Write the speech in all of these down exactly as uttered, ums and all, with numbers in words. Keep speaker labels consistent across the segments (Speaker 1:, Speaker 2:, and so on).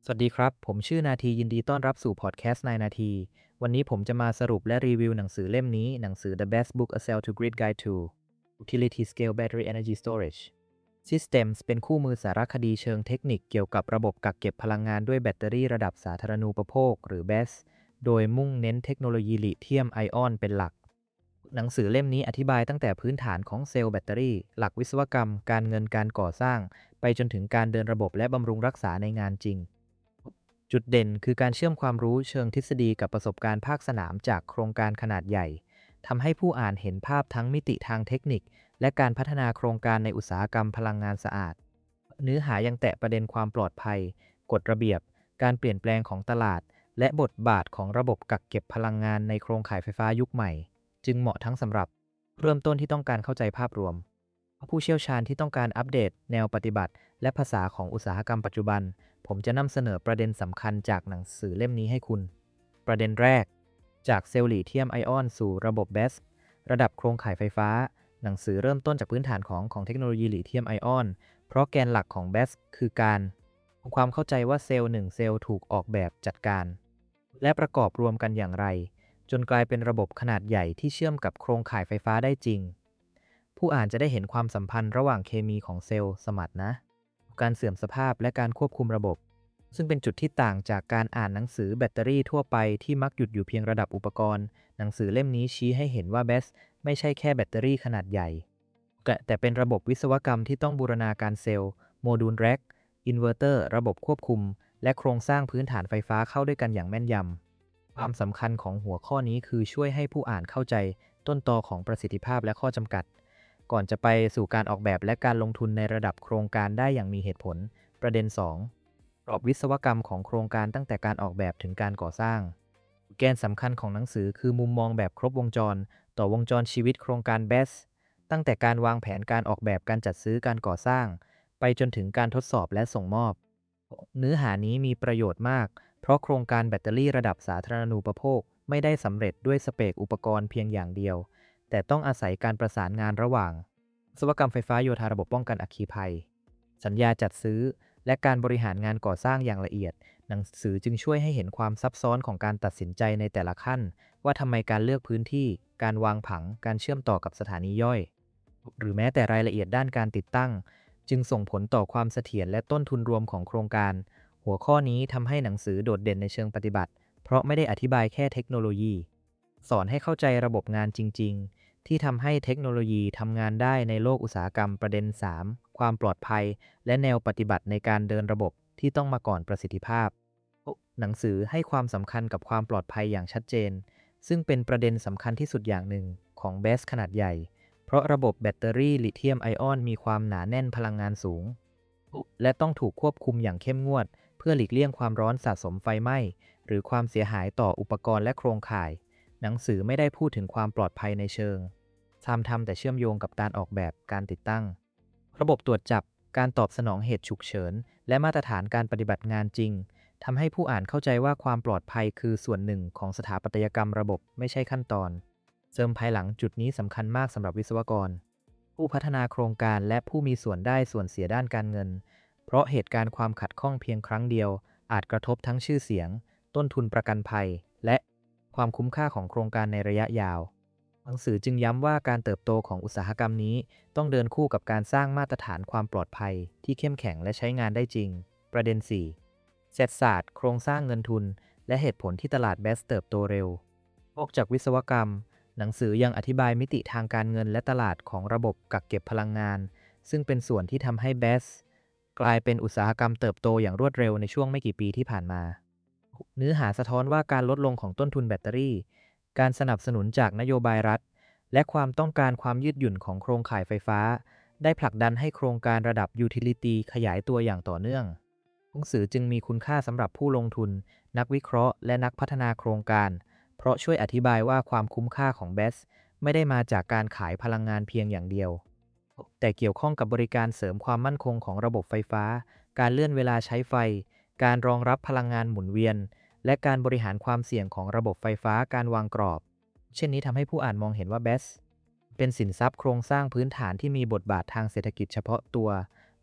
Speaker 1: สวัสดีครับ ผมชื่อนาทียินดีต้อนรับสู่พอดแคสต์นายนาที วันนี้ผมจะมาสรุปและรีวิวหนังสือเล่มนี้ หนังสือ The Best Book A Cell to Grid Guide to Utility Scale Battery Energy Storage Systems เป็นคู่มือสารคดีเชิงเทคนิคเกี่ยวกับระบบกักเก็บพลังงานด้วยแบตเตอรี่ระดับสาธารณูปโภคหรือ บี อี เอ เอส โดยมุ่งเน้นเทคโนโลยีลิเธียมไอออนเป็นหลัก หนังสือเล่มนี้อธิบายตั้งแต่พื้นฐานของเซลล์แบตเตอรี่ หลักวิศวกรรม การเงินการก่อสร้าง ไปจนถึงการเดินระบบและบำรุงรักษาในงานจริง จุดเด่นคือการเชื่อมความรู้เชิงทฤษฎีกับประสบการณ์ภาคสนามจากโครงการขนาดใหญ่ ทำให้ผู้อ่านเห็นภาพทั้งมิติทางเทคนิค และการพัฒนาโครงการในอุตสาหกรรมพลังงานสะอาด เนื้อหายังแตะประเด็นความปลอดภัย กฎระเบียบ การเปลี่ยนแปลงของตลาด และบทบาทของระบบกักเก็บพลังงานในโครงข่ายไฟฟ้ายุคใหม่ จึงเหมาะทั้งสำหรับเริ่มต้นที่ต้องการเข้าใจภาพรวม ผู้เชี่ยวชาญที่ต้องการอัปเดตแนวปฏิบัติ และภาษาของอุตสาหกรรมปัจจุบัน ผมจะนำเสนอประเด็นสำคัญจากหนังสือเล่มนี้ให้คุณ ประเด็นแรก จากเซลล์ลิเธียมไอออนสู่ระบบ บี อี เอ เอส ระดับโครงข่ายไฟฟ้า หนังสือเริ่มต้นจากพื้นฐานของของเทคโนโลยีลิเธียมไอออน เพราะแกนหลักของ บี อี เอ เอส คือการทำความเข้าใจว่าเซลล์หนึ่งเซลล์ถูกออกแบบจัดการ และประกอบรวมกันอย่างไร จนกลายเป็นระบบขนาดใหญ่ที่เชื่อมกับโครงข่ายไฟฟ้าได้จริง ผู้อ่านจะได้เห็นความสัมพันธ์ระหว่างเคมีของเซลล์สมรรถนะ การเสื่อมสภาพและการควบคุมระบบ ซึ่งเป็นจุดที่ต่างจากการอ่านหนังสือแบตเตอรี่ทั่วไปที่มักหยุดอยู่เพียงระดับอุปกรณ์ หนังสือเล่มนี้ชี้ให้เห็นว่า บี อี เอ เอส ไม่ใช่แค่แบตเตอรี่ขนาดใหญ่ แต่เป็นระบบวิศวกรรมที่ต้องบูรณาการเซลล์ โมดูลแร็ก อินเวอร์เตอร์ ระบบควบคุม และโครงสร้างพื้นฐานไฟฟ้าเข้าด้วยกันอย่างแม่นยำ ความสำคัญของหัวข้อนี้คือช่วยให้ผู้อ่านเข้าใจต้นตอของประสิทธิภาพและข้อจำกัด ก่อนจะไปสู่การออกแบบและการลงทุนในระดับโครงการได้อย่างมีเหตุผล ประเด็น สอง กรอบวิศวกรรมของโครงการตั้งแต่การออกแบบถึงการก่อสร้าง แกนสำคัญของหนังสือคือมุมมองแบบครบวงจร ต่อวงจรชีวิตโครงการ บี อี เอ เอส ตั้งแต่การวางแผนการออกแบบการจัดซื้อการก่อสร้าง ไปจนถึงการทดสอบและส่งมอบ เนื้อหานี้มีประโยชน์มาก เพราะโครงการแบตเตอรี่ระดับสาธารณูปโภคไม่ได้สำเร็จด้วยสเปคอุปกรณ์เพียงอย่างเดียว แต่ต้องอาศัยการประสานงานระหว่างวิศวกรรมไฟฟ้าโยธาระบบป้องกันอัคคีภัย สัญญาจัดซื้อ และการบริหารงานก่อสร้างอย่างละเอียด หนังสือจึงช่วยให้เห็นความซับซ้อนของการตัดสินใจในแต่ละขั้น ว่าทำไมการเลือกพื้นที่ การวางผัง การเชื่อมต่อกับสถานีย่อย หรือแม้แต่รายละเอียดด้านการติดตั้ง จึงส่งผลต่อความเสถียรและต้นทุนรวมของโครงการ หัวข้อนี้ทำให้หนังสือโดดเด่นในเชิงปฏิบัติ เพราะไม่ได้อธิบายแค่เทคโนโลยี สอนให้เข้าใจระบบงานจริง ๆ ที่ทำให้เทคโนโลยีทำงานได้ในโลกอุตสาหกรรม ประเด็น สาม ความปลอดภัย และแนวปฏิบัติในการเดินระบบที่ต้องมาก่อนประสิทธิภาพ หนังสือให้ความสำคัญกับความปลอดภัยอย่างชัดเจน ซึ่งเป็นประเด็นสำคัญที่สุดอย่างหนึ่งของ บี อี เอ เอส ขนาดใหญ่ เพราะระบบแบตเตอรี่ลิเธียมไอออนมีความหนาแน่นพลังงานสูง และต้องถูกควบคุมอย่างเข้มงวด เพื่อหลีกเลี่ยงความร้อนสะสมไฟไหม้ หรือความเสียหายต่ออุปกรณ์และโครงข่าย หนังสือไม่ได้พูดถึงความปลอดภัยในเชิงทำทำแต่เชื่อมโยงกับการออกแบบการติดตั้ง ระบบตรวจจับ การตอบสนองเหตุฉุกเฉิน และมาตรฐานการปฏิบัติงานจริง ทำให้ผู้อ่านเข้าใจว่าความปลอดภัยคือส่วนหนึ่งของสถาปัตยกรรมระบบไม่ใช่ขั้นตอน เสริมภายหลังจุดนี้สำคัญมากสำหรับวิศวกร ผู้พัฒนาโครงการและผู้มีส่วนได้ส่วนเสียด้านการเงิน เพราะเหตุการณ์ความขัดข้องเพียงครั้งเดียวอาจกระทบทั้งชื่อเสียง ต้นทุนประกันภัย และความคุ้มค่าของโครงการในระยะยาว หนังสือจึงย้ำว่าการเติบโตของอุตสาหกรรมนี้ต้องเดินคู่กับการสร้างมาตรฐานความปลอดภัยที่เข้มแข็งและใช้งานได้จริง ประเด็น สี่ เศรษฐศาสตร์โครงสร้างเงินทุน และเหตุผลที่ตลาด บี อี เอ เอส เติบโตเร็วนอกจากวิศวกรรม หนังสือยังอธิบายมิติทางการเงินและตลาดของระบบกักเก็บพลังงาน ซึ่งเป็นส่วนที่ทำให้ บี อี เอ เอส กลายเป็นอุตสาหกรรมเติบโตอย่างรวดเร็วในช่วงไม่กี่ปีที่ผ่านมา เนื้อหาสะท้อนว่าการลดลงของต้นทุนแบตเตอรี่ การสนับสนุนจากนโยบายรัฐ และความต้องการความยืดหยุ่นของโครงข่ายไฟฟ้า ได้ผลักดันให้โครงการระดับยูทิลิตี้ขยายตัวอย่างต่อเนื่อง หนังสือจึงมีคุณค่าสำหรับผู้ลงทุน นักวิเคราะห์ และนักพัฒนาโครงการ เพราะช่วยอธิบายว่าความคุ้มค่าของ บี อี เอ เอส ไม่ได้มาจากการขายพลังงานเพียงอย่างเดียว แต่เกี่ยวข้องกับบริการเสริมความมั่นคงของระบบไฟฟ้า การเลื่อนเวลาใช้ไฟ การรองรับพลังงานหมุนเวียน และการบริหารความเสี่ยงของระบบไฟฟ้า การวางกรอบ เช่นนี้ทำให้ผู้อ่านมองเห็นว่า บี อี เอ เอส เป็นสินทรัพย์โครงสร้างพื้นฐานที่มีบทบาททางเศรษฐกิจเฉพาะตัว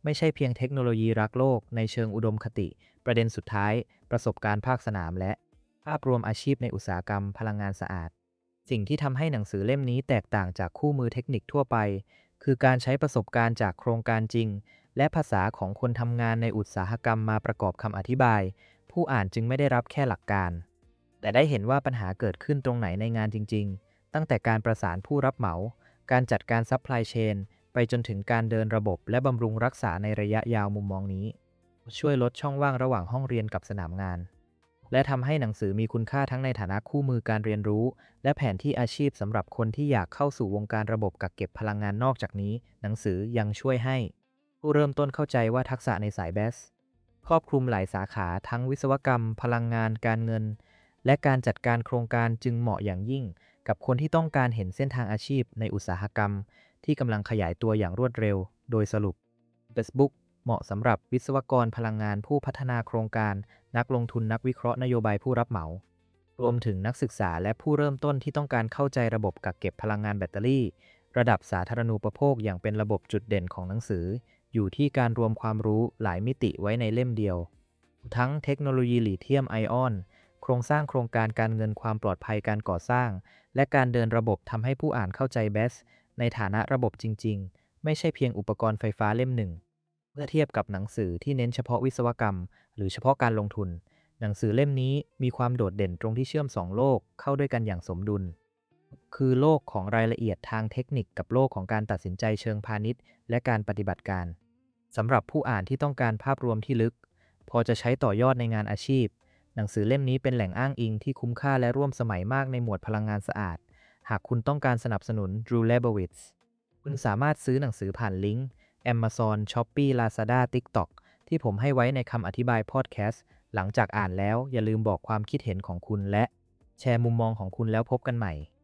Speaker 1: ไม่ใช่เพียงเทคโนโลยีรักโลกในเชิงอุดมคติ ประเด็นสุดท้าย ประสบการณ์ภาคสนามและภาพรวมอาชีพในอุตสาหกรรมพลังงานสะอาด สิ่งที่ทำให้หนังสือเล่มนี้แตกต่างจากคู่มือเทคนิคทั่วไป คือการใช้ประสบการณ์จากโครงการจริง และภาษาของคนทำงานในอุตสาหกรรมมาประกอบคำอธิบาย ผู้อ่านจึงไม่ได้รับแค่หลักการ แต่ได้เห็นว่าปัญหาเกิดขึ้นตรงไหนในงานจริงๆ ตั้งแต่การประสานผู้รับเหมา การจัดการซัพพลายเชนไปจนถึงการเดินระบบและบำรุงรักษาในระยะยาวมุมมองนี้ ช่วยลดช่องว่างระหว่างห้องเรียนกับสนามงาน และทำให้หนังสือมีคุณค่าทั้งในฐานะคู่มือการเรียนรู้ และแผนที่อาชีพสำหรับคนที่อยากเข้าสู่วงการระบบกักเก็บพลังงานนอกจากนี้ หนังสือยังช่วยให้ผู้เริ่มต้นเข้าใจว่าทักษะในสายแบสครอบคลุมหลายสาขาทั้งวิศวกรรม พลังงานการเงิน และการจัดการโครงการจึงเหมาะอย่างยิ่งกับคนที่ต้องการเห็นเส้นทางอาชีพในอุตสาหกรรมที่กำลังขยายตัวอย่างรวดเร็ว โดยสรุป Facebook เหมาะสำหรับวิศวกรพลังงานผู้พัฒนาโครงการ นักลงทุนนักวิเคราะห์นโยบายผู้รับเหมา รวมถึงนักศึกษาและผู้เริ่มต้นที่ต้องการเข้าใจระบบกักเก็บพลังงานแบตเตอรี่ ระดับสาธารณูปโภคอย่างเป็นระบบจุดเด่นของหนังสือ อยู่ที่การรวมความรู้หลายมิติไว้ในเล่มเดียว ทั้งเทคโนโลยีลิเธียมไอออน โครงสร้างโครงการการเงินความปลอดภัยการก่อสร้าง และการเดินระบบทำให้ผู้อ่านเข้าใจแบสในฐานะระบบจริงๆ ไม่ใช่เพียงอุปกรณ์ไฟฟ้าเล่มหนึ่ง เมื่อเทียบกับหนังสือที่เน้นเฉพาะวิศวกรรม หรือเฉพาะการลงทุน หนังสือเล่มนี้มีความโดดเด่นตรงที่เชื่อมสองโลกเข้าด้วยกันอย่างสมดุล คือโลกของรายละเอียดทางเทคนิคกับโลกของการตัดสินใจเชิงพาณิชย์และการปฏิบัติการสำหรับผู้อ่านที่ต้องการภาพรวมที่ลึกพอจะใช้ต่อยอดในงานอาชีพหนังสือเล่มนี้เป็นแหล่งอ้างอิงที่คุ้มค่าและร่วมสมัยมากในหมวดพลังงานสะอาดหากคุณต้องการสนับสนุน Drew Lebowitz คุณสามารถซื้อหนังสือผ่านลิงก์ Amazon Shopee Lazada TikTok ที่ผมให้ไว้ในคำอธิบายพอดแคสต์หลังจากอ่านแล้วอย่าลืมบอกความคิดเห็นของคุณและแชร์มุมมองของคุณแล้วพบกันใหม่